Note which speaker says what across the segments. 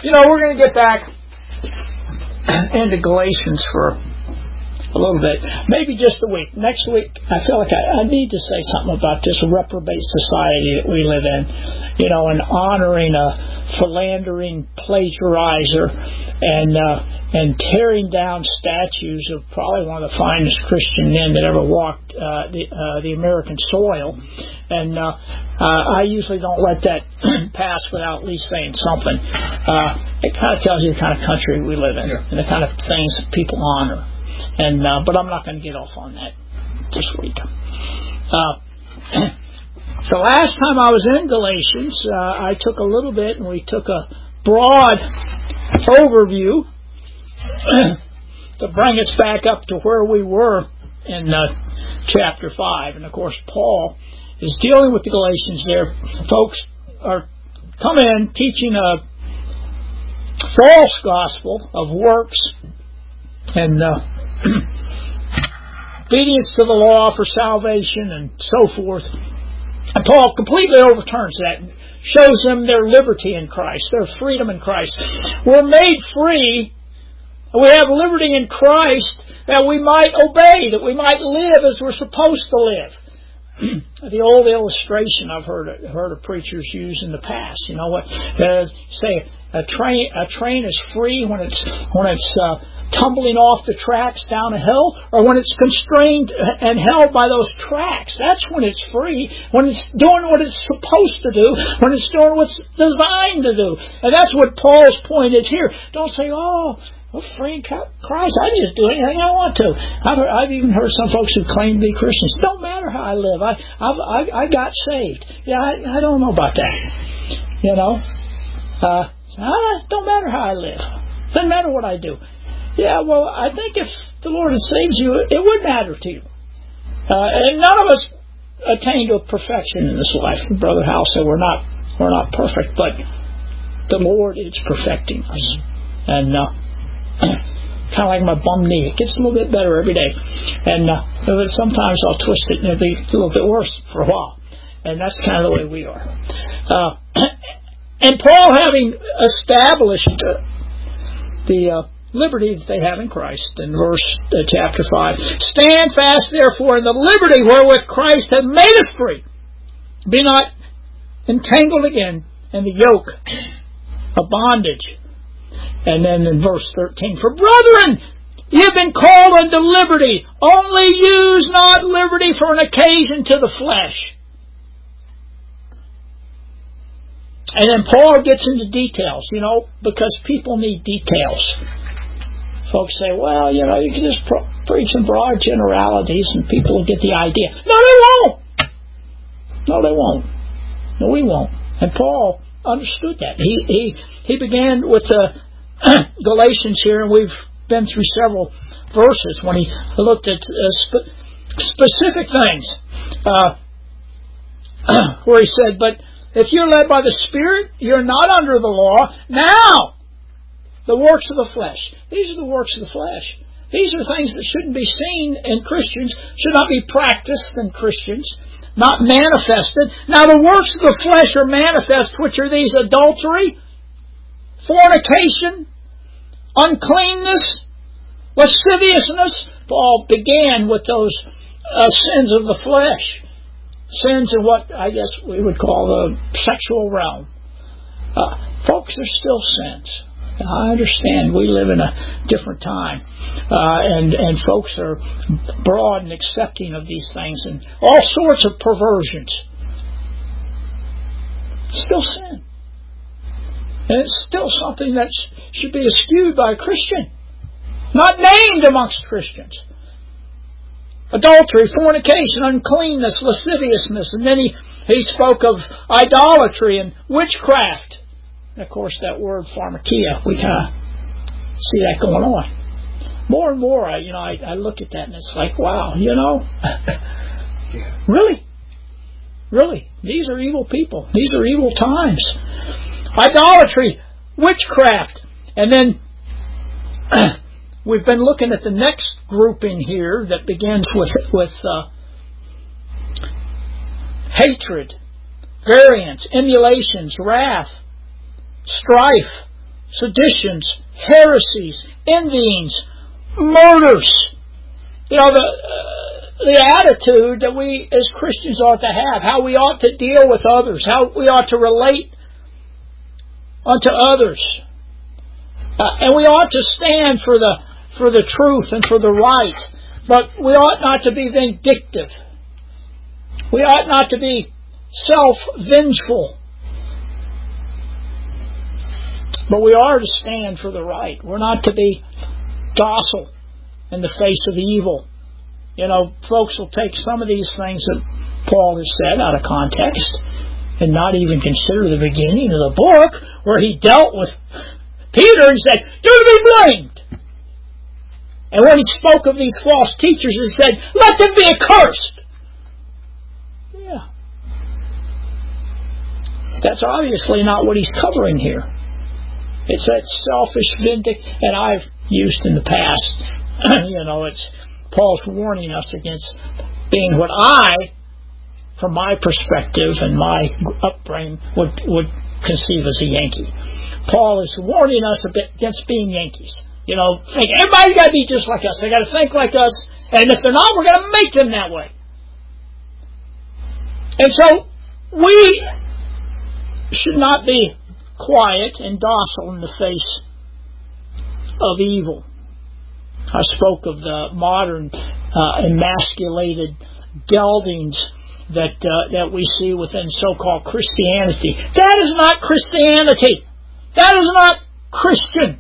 Speaker 1: We're going to get back into Galatians for a little bit, maybe just a week. Next week, I feel like I need to say something about this reprobate society that we live in, and honoring a philandering plagiarizer and tearing down statues of probably one of the finest Christian men that ever walked the American soil. And I usually don't let that pass without at least saying something. It kind of tells you the kind of country we live in and the kind of things that people honor. And but I'm not going to get off on that this week. The last time I was in Galatians, I took a little bit, and we took a broad overview to bring us back up to where we were in chapter 5. And of course, Paul is dealing with the Galatians there. Folks are coming in teaching a false gospel of works and obedience to the law for salvation and so forth. And Paul completely overturns that and shows them their liberty in Christ, their freedom in Christ. We're made free. We have liberty in Christ that we might obey, that we might live as we're supposed to live. The old illustration I've heard of preachers use in the past. Say a train is free when it's tumbling off the tracks down a hill, or when it's constrained and held by those tracks. That's when it's free, when it's doing what it's supposed to do, when it's doing what's designed to do. And that's what Paul's point is here. Don't say, we're free in Christ, I just do anything I want to. I've even heard some folks who claim to be Christians. Don't matter how I live. I got saved. Yeah, I don't know about that. Don't matter how I live. Doesn't matter what I do. Yeah, well, I think if the Lord had saved you, it would matter to you. And none of us attain to perfection in this life. Brother Howell said we're not perfect, but the Lord is perfecting us. And kind of like my bum knee, it gets a little bit better every day. And sometimes I'll twist it and it'll be a little bit worse for a while. And that's kind of the way we are. And Paul, having established the liberty that they have in Christ, in chapter 5, stand fast therefore in the liberty wherewith Christ hath made us free. Be not entangled again in the yoke of bondage. And then in verse 13, for brethren, ye have been called unto liberty, only use not liberty for an occasion to the flesh. And then Paul gets into details, because people need details. Folks say, well, you can just preach in broad generalities and people will get the idea. No, they won't. No, they won't. No, we won't. And Paul understood that. He began with the Galatians here, and we've been through several verses when he looked at specific things. Where he said, but if you're led by the Spirit, you're not under the law. Now, the works of the flesh. These are the works of the flesh. These are things that shouldn't be seen in Christians, should not be practiced in Christians, not manifested. Now the works of the flesh are manifest, which are these: adultery, fornication, uncleanness, lasciviousness. Paul began with those sins of the flesh. Sins in what I guess we would call the sexual realm. Folks, there's still sins. I understand we live in a different time, and folks are broad and accepting of these things and all sorts of perversions. Still sin. And it's still something that should be eschewed by a Christian, not named amongst Christians. Adultery, fornication, uncleanness, lasciviousness, and then he spoke of idolatry and witchcraft. And of course, that word pharmakia, we kind of see that going on. More and more, I look at that and it's like, wow, Really? Really? These are evil people. These are evil times. Idolatry, witchcraft. And then we've been looking at the next grouping here that begins with hatred, variance, emulations, wrath, strife, seditions, heresies, envyings, murders. You know, the attitude that we as Christians ought to have, how we ought to deal with others, how we ought to relate unto others. And we ought to stand for the truth and for the right. But we ought not to be vindictive. We ought not to be self-vengeful. But we are to stand for the right. We're not to be docile in the face of evil. You know, folks will take some of these things that Paul has said out of context and not even consider the beginning of the book where he dealt with Peter and said, "You're to be blamed." And when he spoke of these false teachers, he said, "Let them be accursed." Yeah. That's obviously not what he's covering here. It's that selfish vindictive, and I've used in the past, you know, it's Paul's warning us against being what I, from my perspective and my upbringing, would conceive as a Yankee. Paul is warning us a bit against being Yankees. You know, think everybody's got to be just like us. They got to think like us, and if they're not, we're going to make them that way. And so we should not be quiet and docile in the face of evil. I spoke of the modern emasculated geldings that we see within so-called Christianity. That is not Christianity. That is not Christian.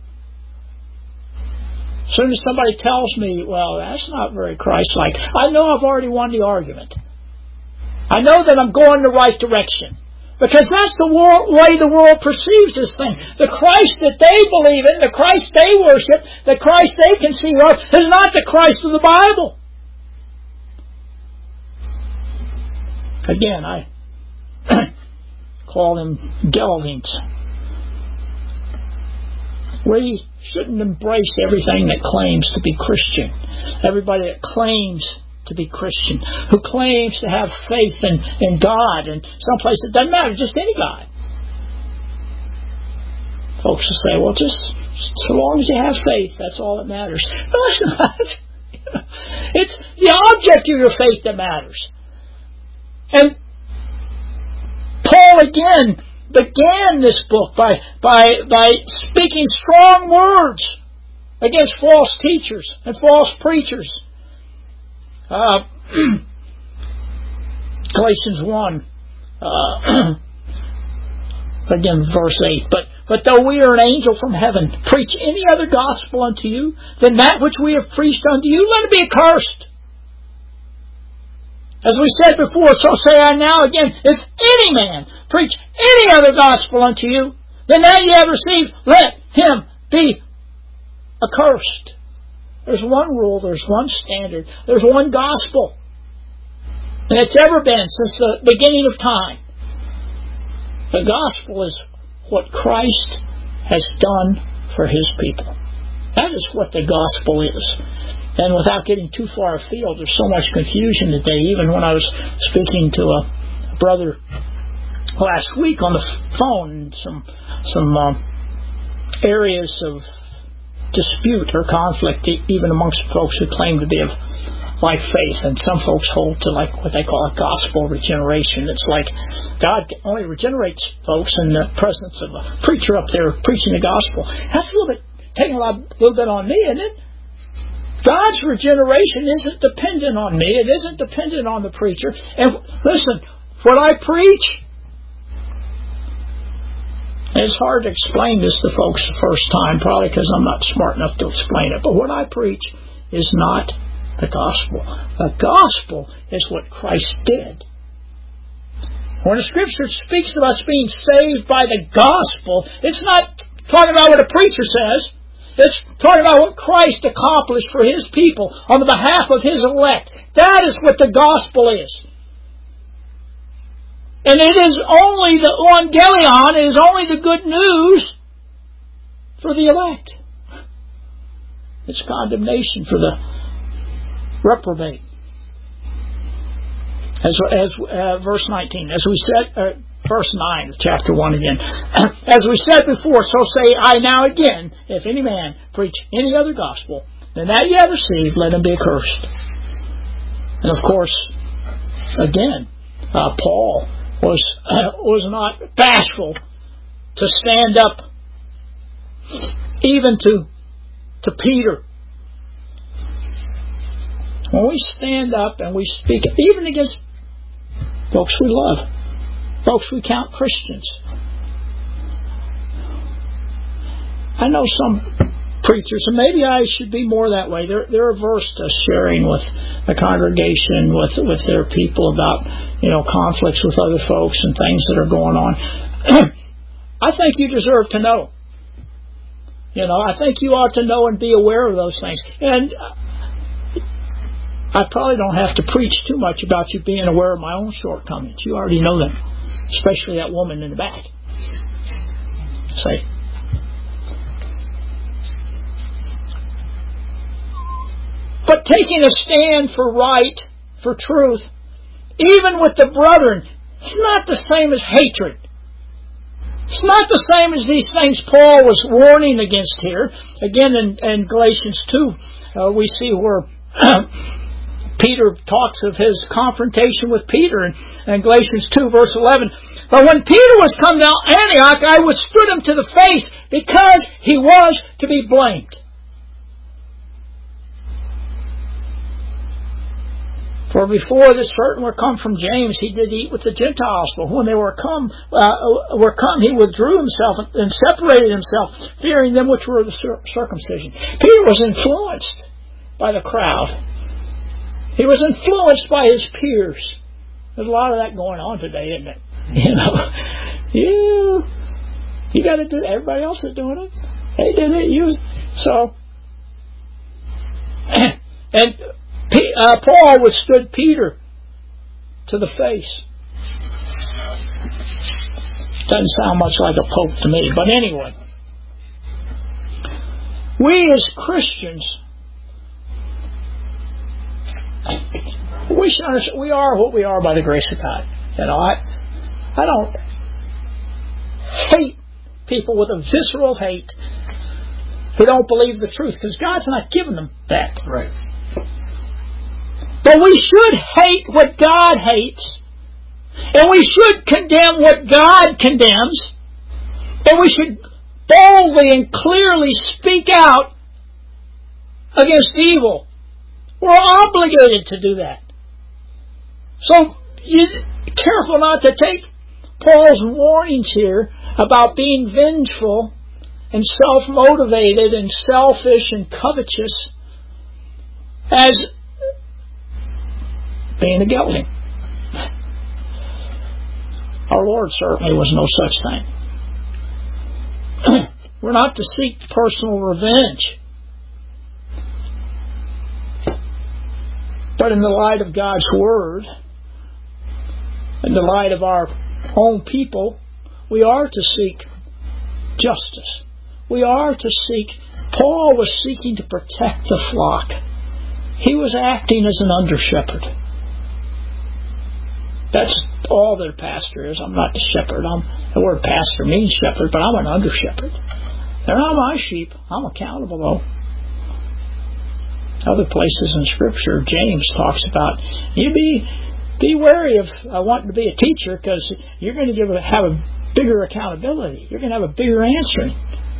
Speaker 1: As soon as somebody tells me, well, that's not very Christ-like, I know I've already won the argument. I know that I'm going the right direction. Because that's the way the world perceives this thing. The Christ that they believe in, the Christ they worship, the Christ they conceive of, is not the Christ of the Bible. Again, I call them geldings. We shouldn't embrace everything that claims to be Christian. Everybody that claims to be Christian, who claims to have faith in God, and someplace it doesn't matter, just any God. Folks will say, well, just so long as you have faith, that's all that matters. No, it's not. It's the object of your faith that matters. And Paul again began this book by speaking strong words against false teachers and false preachers. Galatians 1, again, verse 8. But though we are an angel from heaven, preach any other gospel unto you than that which we have preached unto you, let it be accursed. As we said before, so say I now again, if any man preach any other gospel unto you than that ye have received, let him be accursed. There's one rule, there's one standard, there's one gospel. And it's ever been since the beginning of time. The gospel is what Christ has done for His people. That is what the gospel is. And without getting too far afield, there's so much confusion today. Even when I was speaking to a brother last week on the phone, some areas of dispute or conflict, even amongst folks who claim to be of like faith, and some folks hold to like what they call a gospel regeneration. It's like God only regenerates folks in the presence of a preacher up there preaching the gospel. That's a little bit taking a little bit on me, isn't it? God's regeneration isn't dependent on me. It isn't dependent on the preacher. And listen, what I preach, and it's hard to explain this to folks the first time, probably because I'm not smart enough to explain it, but what I preach is not the gospel. The gospel is what Christ did. When the Scripture speaks of us being saved by the gospel, it's not talking about what a preacher says. It's talking about what Christ accomplished for His people on the behalf of His elect. That is what the gospel is. And it is only the evangelion, it is only the good news for the elect. It's condemnation for the reprobate. As verse 19, as we said, verse 9 of chapter 1 again. As we said before, so say I now again, if any man preach any other gospel than that ye have received, let him be accursed. And of course, again, Paul was not bashful to stand up even to Peter. When we stand up and we speak, even against folks we love, folks we count Christians. I know some preachers, and maybe I should be more that way. They're averse to sharing with the congregation, with their people about, conflicts with other folks and things that are going on. I think you deserve to know. I think you ought to know and be aware of those things. And I probably don't have to preach too much about you being aware of my own shortcomings. You already know them, especially that woman in the back. Say. But taking a stand for right, for truth, even with the brethren, it's not the same as hatred. It's not the same as these things Paul was warning against here. Again, in Galatians 2, we see where Peter talks of his confrontation with Peter in Galatians 2, verse 11. But when Peter was come to Antioch, I withstood him to the face because he was to be blamed. For before this certain were come from James, he did eat with the Gentiles. But when they were come, he withdrew himself and separated himself, fearing them which were the circumcision. Peter was influenced by the crowd. He was influenced by his peers. There's a lot of that going on today, isn't it? You got to do it. Everybody else is doing it. They did it. So, and Paul withstood Peter to the face. Doesn't sound much like a pope to me, but anyway. We as Christians, we should understand we are what we are by the grace of God. I don't hate people with a visceral hate who don't believe the truth, because God's not giving them that.
Speaker 2: Right.
Speaker 1: But we should hate what God hates, and we should condemn what God condemns, and we should boldly and clearly speak out against evil. We're obligated to do that. So, be careful not to take Paul's warnings here about being vengeful and self-motivated and selfish and covetous as being a gelding. Our Lord certainly was no such thing. We're not to seek personal revenge. But in the light of God's Word, in the light of our own people, we are to seek justice. We are to seek. Paul was seeking to protect the flock. He was acting as an under-shepherd. That's all that a pastor is. I'm not the shepherd. The word pastor means shepherd, but I'm an under-shepherd. They're not my sheep. I'm accountable, though. Other places in Scripture, James talks about, you be wary of wanting to be a teacher, because you're going to have a bigger accountability. You're going to have a bigger answering.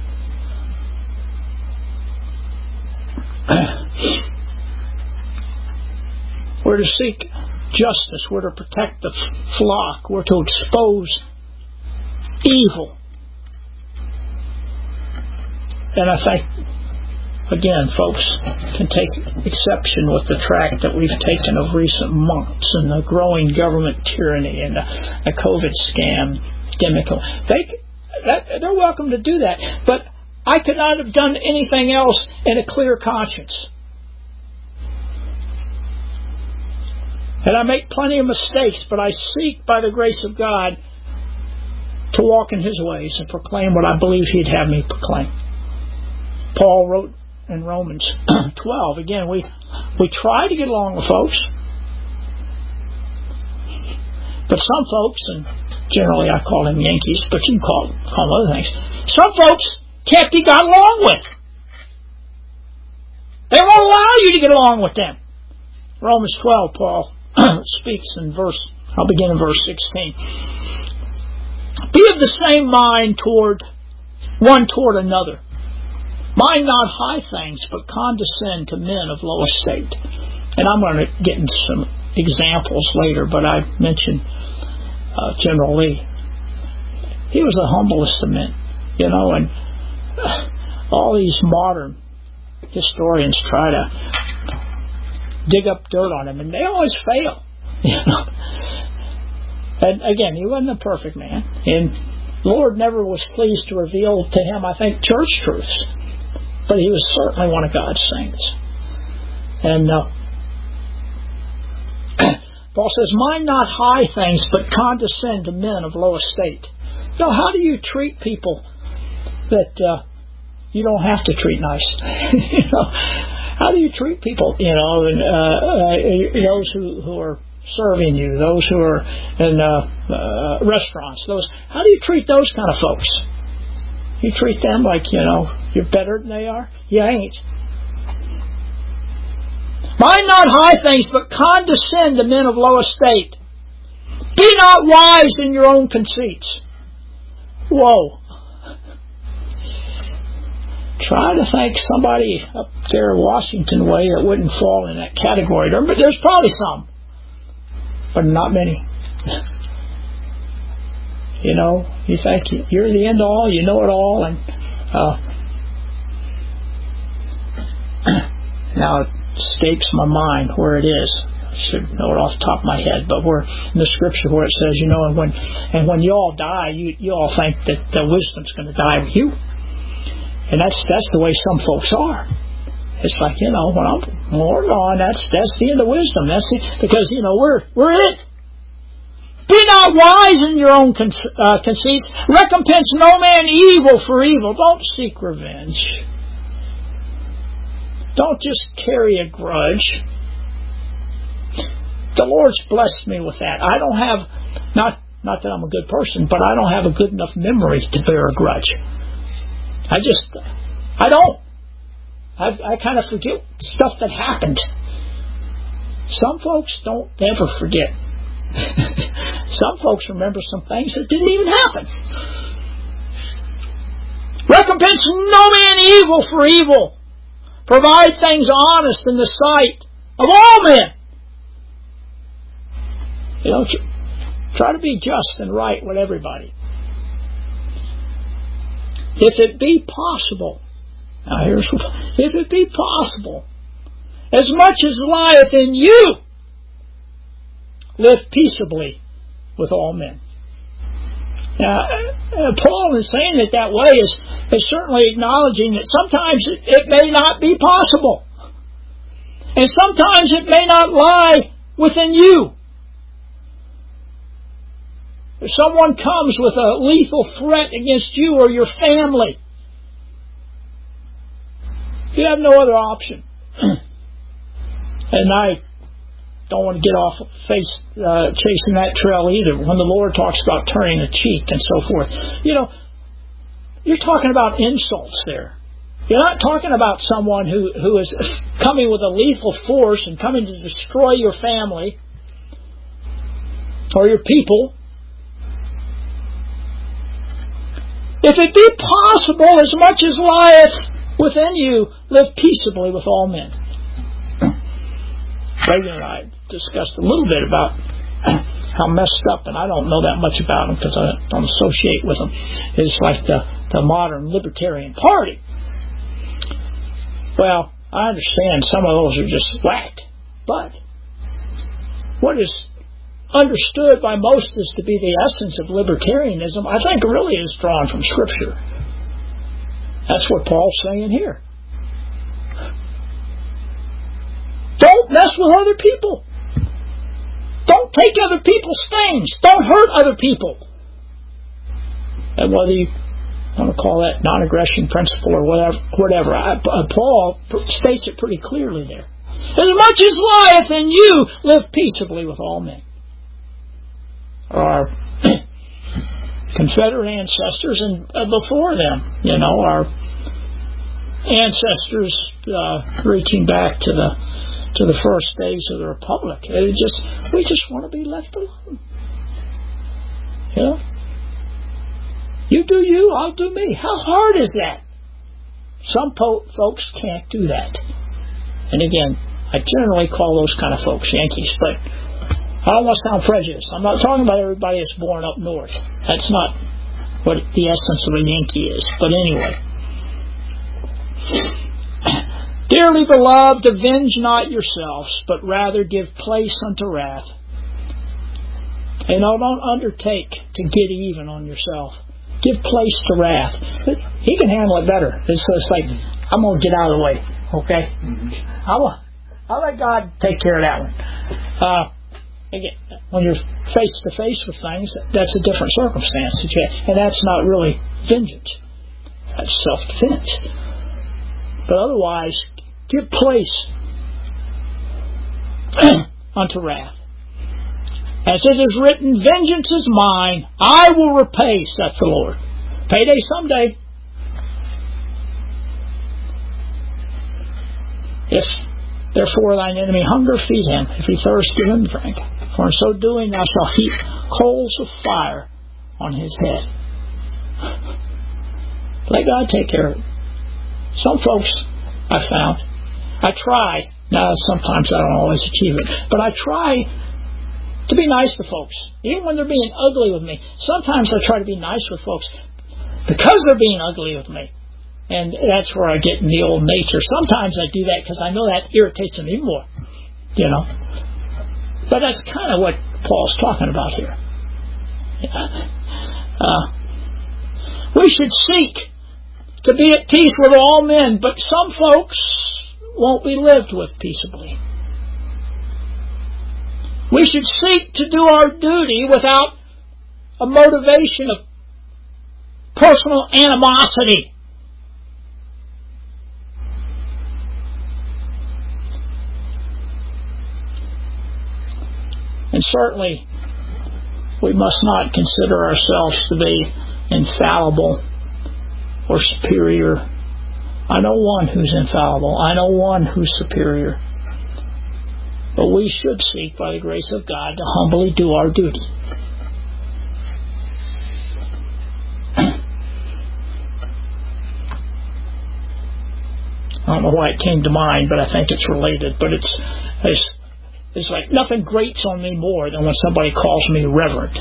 Speaker 1: We're to seek justice. We're to protect the flock. We're to expose evil. And I think, again, folks can take exception with the track that we've taken of recent months and the growing government tyranny and the COVID scam. They're welcome to do that. But I could not have done anything else in a clear conscience. And I make plenty of mistakes, but I seek by the grace of God to walk in His ways and proclaim what I believe He'd have me proclaim. Paul wrote in Romans 12, again, we try to get along with folks, but some folks, and Generally, I call them Yankees, but you can call them other things. Some folks can't be got along with. They won't allow you to get along with them. Romans 12, Paul speaks in I'll begin in verse 16. Be of the same mind toward another. Mind not high things, but condescend to men of low estate. And I'm going to get into some examples later, but I mentioned General Lee. He was the humblest of men, and all these modern historians try to dig up dirt on him, and they always fail. And again, he wasn't a perfect man, and the Lord never was pleased to reveal to him, I think, church truths, but he was certainly one of God's saints. And Paul says, mind not high things, but condescend to men of low estate. How do you treat people that you don't have to treat nice? How do you treat people? And those who are serving you, those who are in restaurants. How do you treat those kind of folks? You treat them like you're better than they are. You ain't. Mind not high things, but condescend to men of low estate. Be not wise in your own conceits. Whoa. Try to think somebody up there Washington way that wouldn't fall in that category. There's probably some, but not many. You think you're the end all, you know it all, and now it escapes my mind where it is. I should know it off the top of my head, but we're in the scripture where it says, and when you all die, you all think that the wisdom's going to die with you. And that's the way some folks are. It's like, when I'm gone, that's the end of wisdom. Because we're it. Be not wise in your own conceits. Recompense no man evil for evil. Don't seek revenge. Don't just carry a grudge. The Lord's blessed me with that. I don't have, not that I'm a good person, but I don't have a good enough memory to bear a grudge. I don't. I kind of forget stuff that happened. Some folks don't ever forget. Some folks remember some things that didn't even happen. Recompense no man evil for evil. Provide things honest in the sight of all men. Try to be just and right with everybody. If it be possible, if it be possible, as much as lieth in you, live peaceably with all men. Now, Paul is saying it that way is certainly acknowledging that sometimes it may not be possible. And sometimes it may not lie within you. If someone comes with a lethal threat against you or your family, you have no other option. And I don't want to get off chasing that trail either. When the Lord talks about turning a cheek and so forth, you're talking about insults there. You're not talking about someone who is coming with a lethal force and coming to destroy your family or your people. If it be possible, as much as lieth within you, live peaceably with all men. Reagan and I discussed a little bit about how messed up, and I don't know that much about them because I don't associate with them. It's like the modern Libertarian Party. Well, I understand some of those are just whacked, but what is understood by most as to be the essence of libertarianism, I think really is drawn from Scripture. That's what Paul's saying here. Don't mess with other people. Don't take other people's things. Don't hurt other people. And whether you want to call that non-aggression principle or whatever, Paul states it pretty clearly there. As much as lieth in you, live peaceably with all men. Or Confederate ancestors, and before them, our ancestors reaching back to the first days of the Republic. We just want to be left alone. You do you, I'll do me. How hard is that? Some folks can't do that. And again, I generally call those kind of folks Yankees, but I don't want to sound prejudiced. I'm not talking about everybody that's born up north. That's not what the essence of a Yankee is. But anyway. Dearly beloved, avenge not yourselves, but rather give place unto wrath. And don't undertake to get even on yourself. Give place to wrath. He can handle it better. It's like, I'm going to get out of the way. Okay? I'll let God take care of that one. Again, when you're face to face with things, that's a different circumstance. And that's not really vengeance. That's self-defense. But otherwise, give place unto wrath. As it is written, vengeance is mine, I will repay, saith the Lord. Payday someday. If therefore thine enemy hunger, feed him. If he thirst, give him drink. For in so doing thou shalt heap coals of fire on his head. Let God take care of it. Some folks, I found, I try. Now, sometimes I don't always achieve it, but I try to be nice to folks, even when they're being ugly with me. Sometimes I try to be nice with folks because they're being ugly with me. And that's where I get in the old nature. Sometimes I do that because I know that irritates them even more. But that's kind of what Paul's talking about here. We should seek to be at peace with all men, but some folks won't be lived with peaceably. We should seek to do our duty without a motivation of personal animosity. And certainly, we must not consider ourselves to be infallible or superior. I know one who's infallible. I know one who's superior. But we should seek, by the grace of God, to humbly do our duty. I don't know why it came to mind, but I think it's related. But it's like nothing grates on me more than when somebody calls me reverend.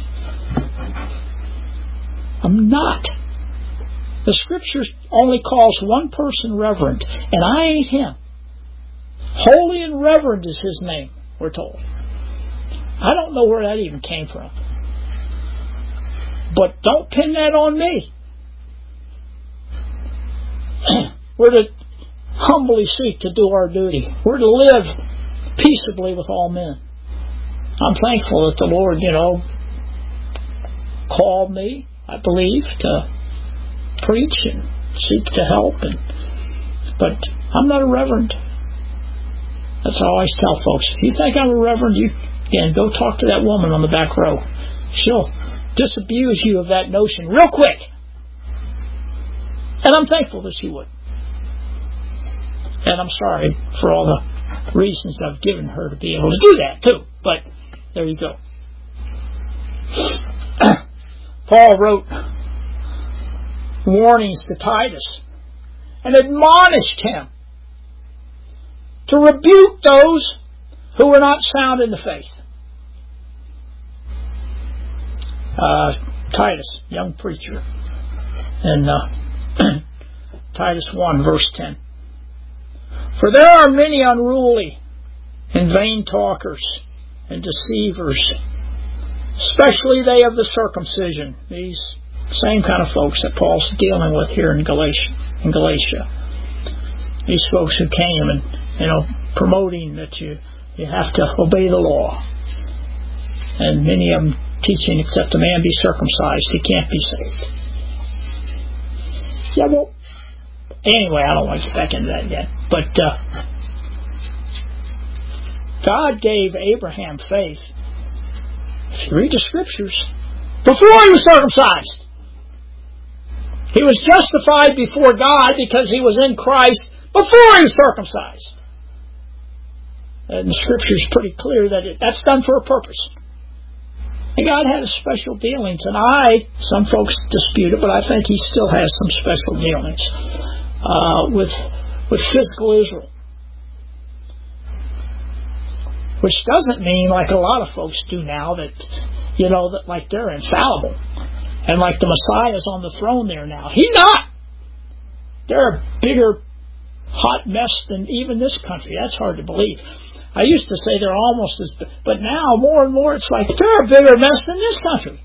Speaker 1: I'm not. The Scripture only calls one person reverend, and I ain't him. Holy and reverend is his name, we're told. I don't know where that even came from. But don't pin that on me. We're to humbly seek to do our duty. We're to live peaceably with all men. I'm thankful that the Lord, called me, I believe, to preach and seek to help. But I'm not a reverend. That's how I always tell folks. If you think I'm a reverend, go talk to that woman on the back row. She'll disabuse you of that notion real quick. And I'm thankful that she would. And I'm sorry for all the reasons I've given her to be able to do that too. But there you go. Paul wrote warnings to Titus and admonished him to rebuke those who were not sound in the faith. Titus, young preacher, and Titus 1, verse 10. For there are many unruly and vain talkers and deceivers, especially they of the circumcision. These same kind of folks that Paul's dealing with here in Galatia. These folks who came and promoting that you have to obey the law, and many of them teaching except a man be circumcised, he can't be saved. Yeah, well, anyway, I don't want to get back into that yet. But God gave Abraham faith. If you read the Scriptures, before he was circumcised. He was justified before God because he was in Christ before he was circumcised. And the Scripture is pretty clear that that's done for a purpose. And God had special dealings, and some folks dispute it, but I think He still has some special dealings with physical Israel. Which doesn't mean, like a lot of folks do now, that that like they're infallible, and like the Messiah's on the throne there now. He's not. They're a bigger hot mess than even this country. That's hard to believe. I used to say they're almost as, but now more and more it's like they're a bigger mess than this country.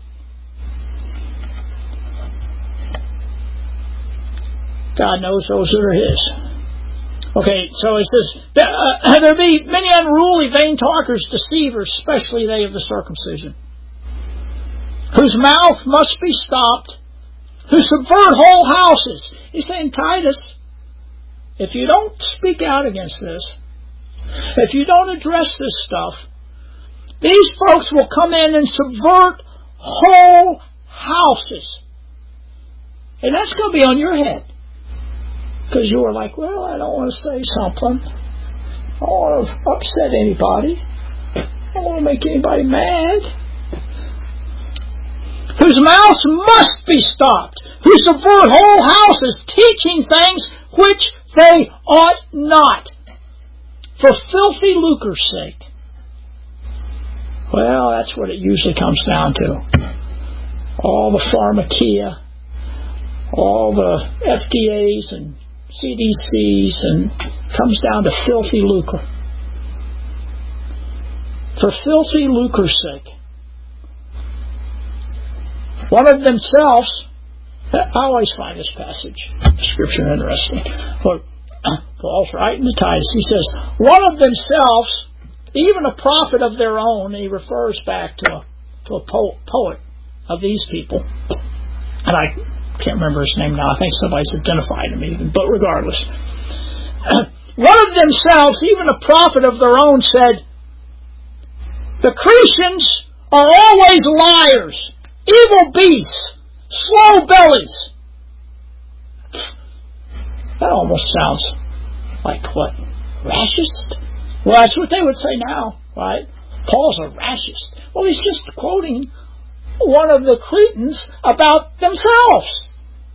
Speaker 1: God knows those that are His. Okay, so it says, there be many unruly, vain talkers, deceivers, especially they of the circumcision, whose mouth must be stopped, who subvert whole houses. He's saying, Titus, if you don't speak out against this, if you don't address this stuff, these folks will come in and subvert whole houses. And that's going to be on your head. Because you were like, well, I don't want to say something. I don't want to upset anybody. I don't want to make anybody mad. Whose mouths must be stopped, who subvert whole houses, teaching things which they ought not, for filthy lucre's sake. Well, that's what it usually comes down to. All the pharmakia, all the FDAs and CDCs, and comes down to filthy lucre. For filthy lucre's sake. One of themselves, I always find this passage of Scripture interesting. Paul's writing to Titus. He says, one of themselves, even a prophet of their own, he refers back to a poet of these people. And I can't remember his name now. I think somebody's identified him even. But regardless. One of themselves, even a prophet of their own, said, the Cretans are always liars, evil beasts, slow bellies. That almost sounds like what? Rashist? Well, that's what they would say now, right? Paul's a rashist. Well, he's just quoting one of the Cretans about themselves.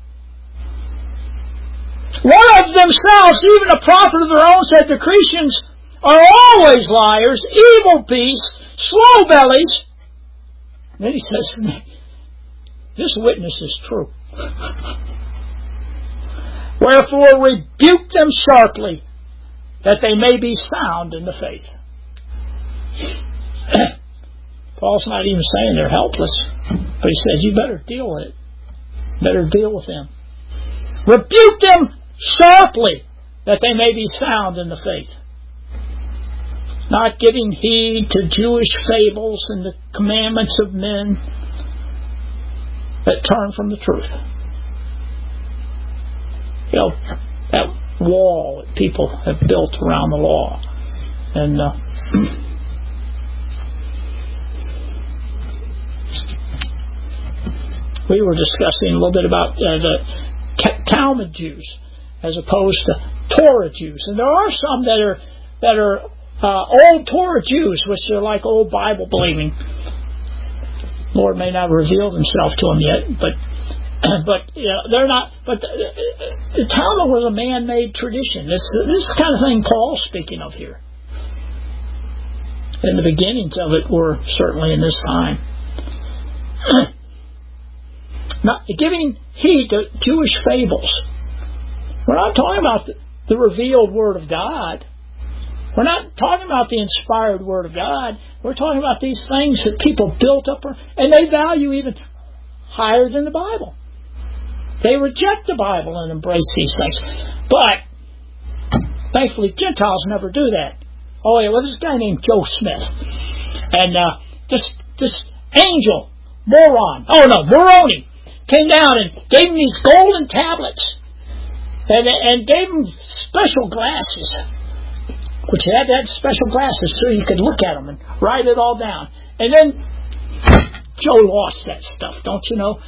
Speaker 1: One of themselves, even a prophet of their own, said the Cretans are always liars, evil beasts, slow bellies. And then he says to me, this witness is true. Wherefore rebuke them sharply, that they may be sound in the faith. Paul's not even saying they're helpless, but he says you better deal with it. Better deal with them. Rebuke them sharply, that they may be sound in the faith. Not giving heed to Jewish fables and the commandments of men that turn from the truth. That wall that people have built around the law. And we were discussing a little bit about the Talmud Jews as opposed to Torah Jews. And there are some that are old Torah Jews, which are like old Bible believing. Lord may not have revealed Himself to them yet, but they're not. But the Talmud was a man-made tradition. This is the kind of thing Paul's speaking of here. And the beginnings of it were certainly in this time. Not giving heed to Jewish fables. We're not talking about the revealed Word of God. We're not talking about the inspired Word of God. We're talking about these things that people built up, and they value even higher than the Bible. They reject the Bible and embrace these things. But, thankfully, Gentiles never do that. Oh, yeah, well, this guy named Joe Smith. And this angel, Moroni, came down and gave him these golden tablets. And gave him special glasses. Which had special glasses so you could look at them and write it all down. And then Joe lost that stuff, don't you know?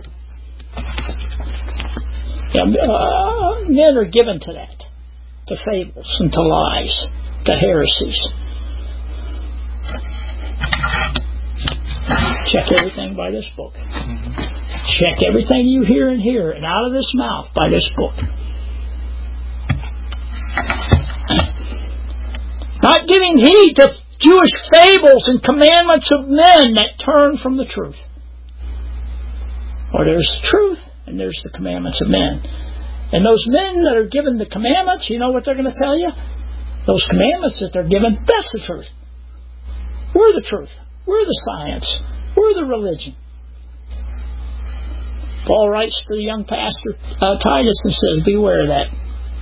Speaker 1: Yeah, men are given to that, to fables and to lies, to heresies. Check everything by this book. Check everything you hear in here and out of this mouth by this book. Not giving heed to Jewish fables and commandments of men that turn from the truth. Or there's the truth and there's the commandments of men. And those men that are given the commandments, you know what they're going to tell you? Those commandments that they're given, that's the truth. We're the truth. We're the science. We're the religion. Paul writes to the young pastor Titus and says, beware of that.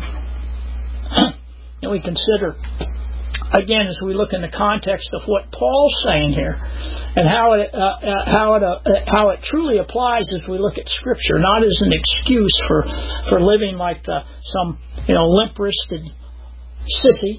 Speaker 1: And we consider, again, as we look in the context of what Paul's saying here, and how it truly applies as we look at Scripture, not as an excuse for living like some limp-wristed sissy.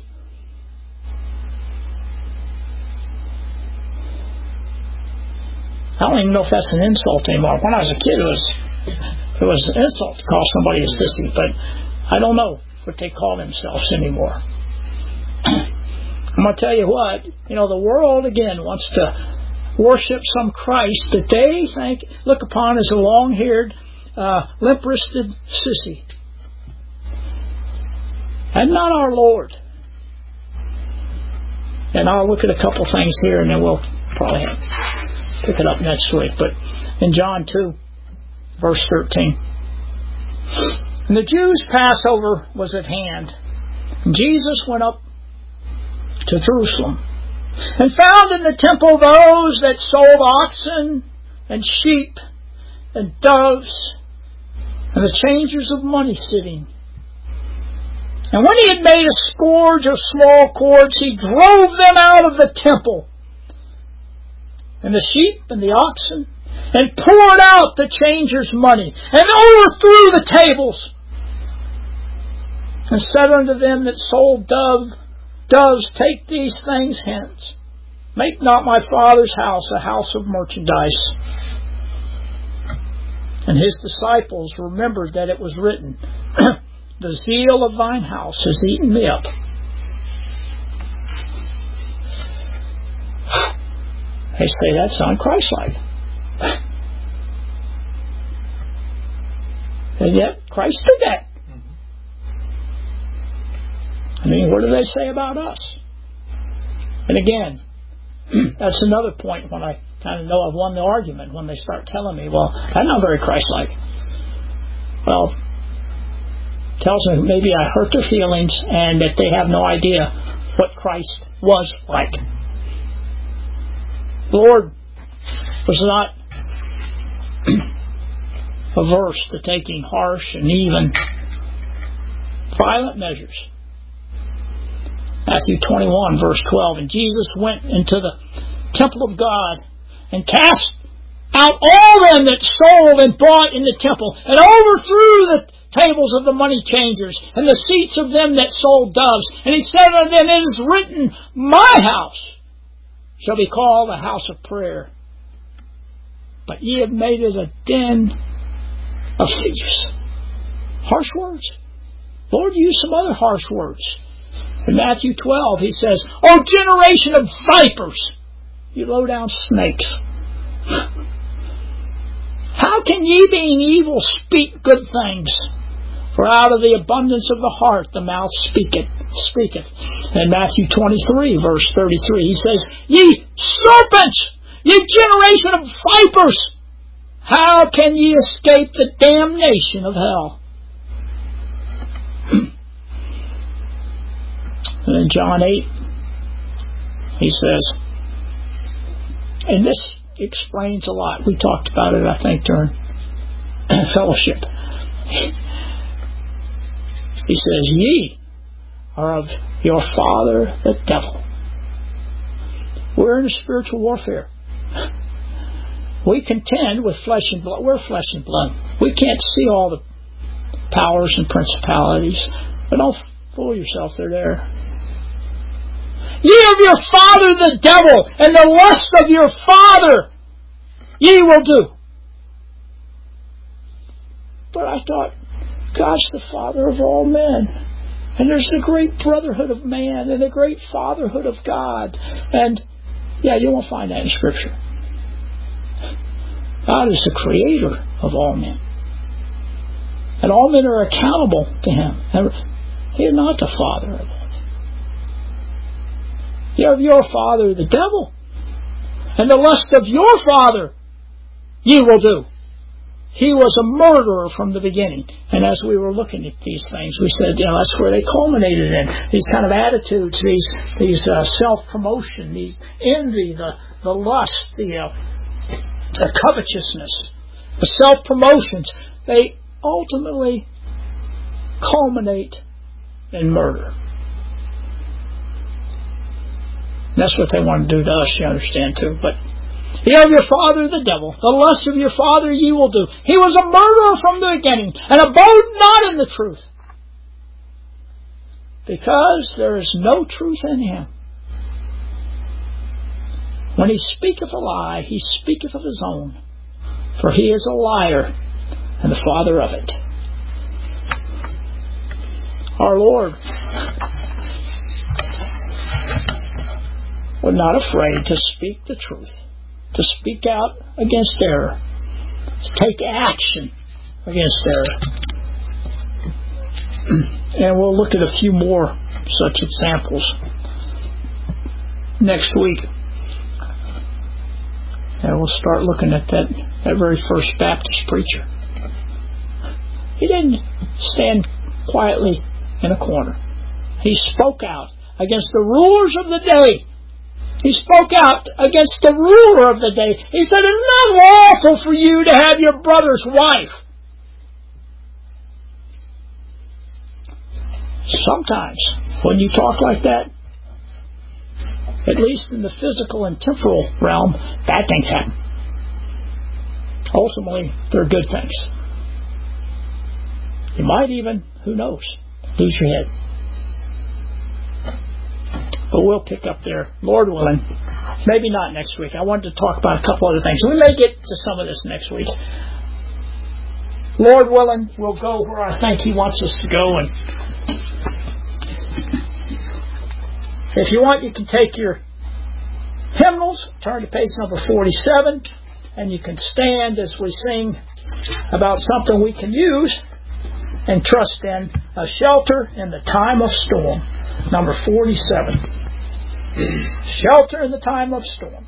Speaker 1: I don't even know if that's an insult anymore. When I was a kid, it was an insult to call somebody a sissy, but I don't know what they call themselves anymore. I'm going to tell you what, the world, again, wants to worship some Christ that they look upon as a long-haired, limp-wristed sissy. And not our Lord. And I'll look at a couple things here, and then we'll probably pick it up next week. But in John 2, verse 13. And the Jews' Passover was at hand. And Jesus went up to Jerusalem and found in the temple those that sold oxen and sheep and doves and the changers of money sitting. And when he had made a scourge of small cords, he drove them out of the temple, and the sheep and the oxen, and poured out the changers' money, and overthrew the tables, and said unto them that sold doves, take these things hence. Make not my Father's house a house of merchandise. And his disciples remembered that it was written, the zeal of thine house has eaten me up. They say that's un-Christ-like. And yet Christ did that. I mean, what do they say about us? And again, that's another point when I kind of know I've won the argument, when they start telling me, well, that's not very Christ-like. Well, tells me maybe I hurt their feelings and that they have no idea what Christ was like. The Lord was not averse to taking harsh and even violent measures. Matthew 21, verse 12. And Jesus went into the temple of God and cast out all them that sold and bought in the temple, and overthrew the tables of the money changers and the seats of them that sold doves. And he said unto them, it is written, my house shall be called a house of prayer, but ye have made it a den of thieves. Harsh words. Lord used some other harsh words. In Matthew 12 he says, O generation of vipers, you low down snakes, how can ye being evil speak good things? For out of the abundance of the heart the mouth speaketh. In Matthew 23, verse 33, he says, ye serpents, ye generation of vipers, how can ye escape the damnation of hell? And in John 8, he says, and this explains a lot. We talked about it, I think, during fellowship. He says, ye are of your father the devil. We're in a spiritual warfare. We contend with flesh and blood. We're flesh and blood. We can't see all the powers and principalities. But don't fool yourself, they're there. Ye of your father the devil, and the lust of your father ye will do. But I thought, God's the Father of all men. And there's the great brotherhood of man and the great fatherhood of God. And, yeah, you won't find that in Scripture. God is the creator of all men. And all men are accountable to Him. And He is not the father of all men. You have your father, the devil. And the lust of your father ye will do. He was a murderer from the beginning. And as we were looking at these things, we said, that's where they culminated in. These kind of attitudes, these self-promotion, the envy, the lust, the covetousness, the self-promotions, they ultimately culminate in murder. That's what they want to do to us, you understand, too. But ye of your father the devil, the lust of your father ye will do. He was a murderer from the beginning, and abode not in the truth, because there is no truth in him. When he speaketh a lie, he speaketh of his own, for he is a liar and the father of it. Our Lord was not afraid to speak the truth, to speak out against error, to take action against error. And we'll look at a few more such examples next week. And we'll start looking at that very first Baptist preacher. He didn't stand quietly in a corner. He spoke out against the rulers of the day. He spoke out against the ruler of the day. He said, it's not lawful for you to have your brother's wife. Sometimes, when you talk like that, at least in the physical and temporal realm, bad things happen. Ultimately, they're good things. You might even, who knows, lose your head. But we'll pick up there, Lord willing. Maybe not next week. I wanted to talk about a couple other things. We may get to some of this next week. Lord willing, we'll go where I think He wants us to go. And if you want, you can take your hymnals, turn to page number 47, and you can stand as we sing about something we can use and trust in, a shelter in the time of storm. Number 47. Shelter in the time of storm.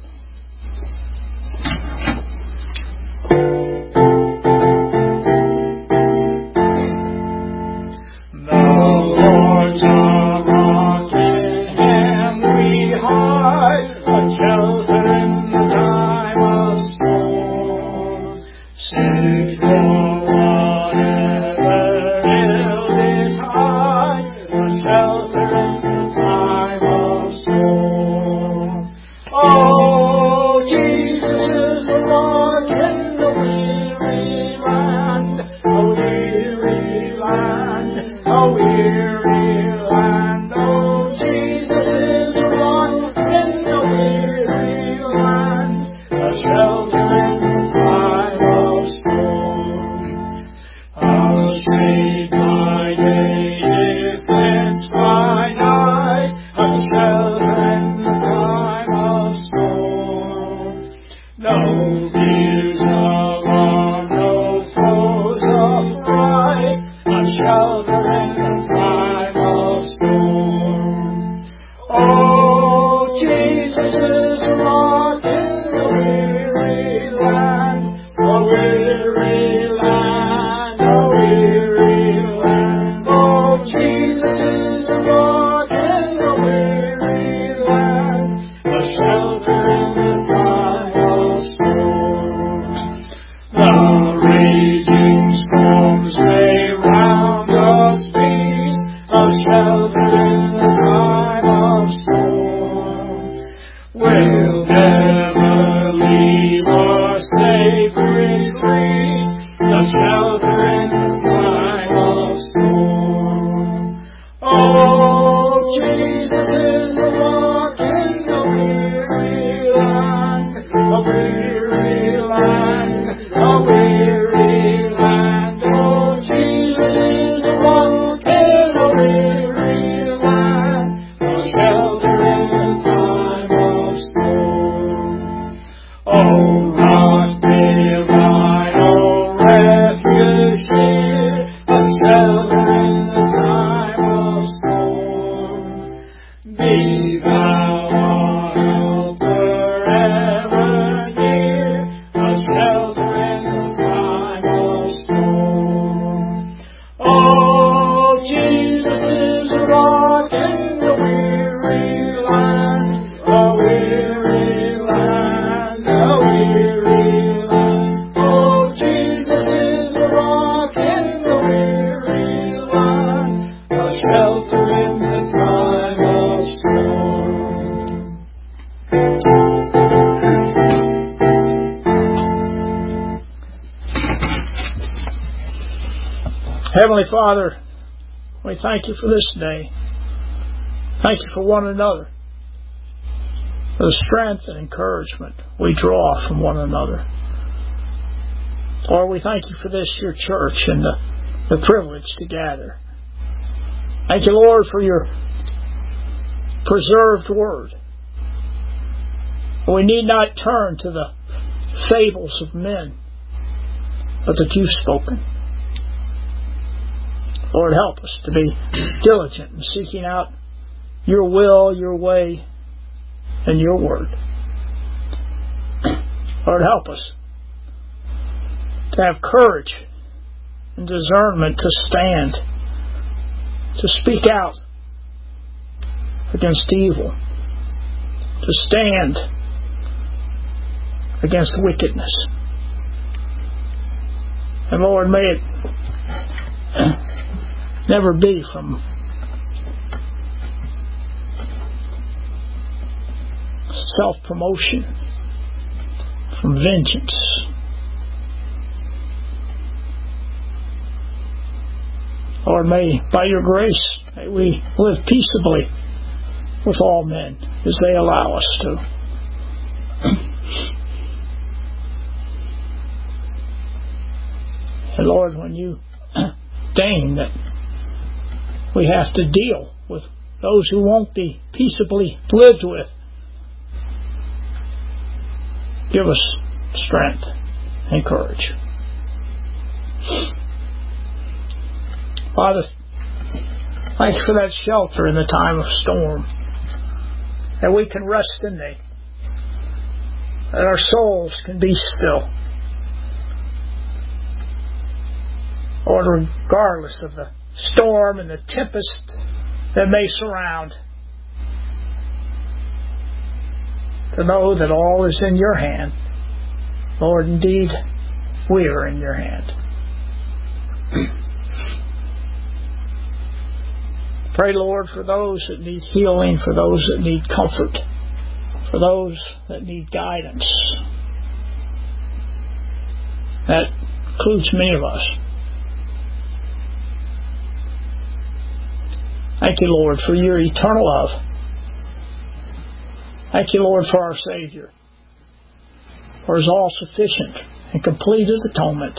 Speaker 2: Shelter in the time. shelter in the time of storm.
Speaker 1: Heavenly Father, we thank you for this day. Thank you for one another, for the strength and encouragement we draw from one another. Lord, we thank you for this, your church, and the privilege to gather. Thank you, Lord, for your preserved word. We need not turn to the fables of men, but that you've spoken. Lord, help us to be diligent in seeking out your will, your way, and your word. Lord, help us to have courage and discernment to stand, to speak out against evil, to stand against wickedness. And Lord, may it never be from self-promotion, from vengeance. Lord, may, by your grace, may we live peaceably with all men as they allow us to. And Lord, when you deign that we have to deal with those who won't be peaceably lived with, give us strength and courage. Father, thanks for that shelter in the time of storm, that we can rest in thee, that our souls can be still. Lord, regardless of the storm and the tempest that may surround, to know that all is in your hand. Lord, indeed, we are in your hand. Pray, Lord, for those that need healing, for those that need comfort, for those that need guidance. That includes many of us. Thank you, Lord, for your eternal love. Thank you, Lord, for our Savior, for his all-sufficient and complete atonement.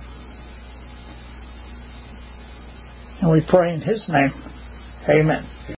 Speaker 1: And we pray in his name. Amen.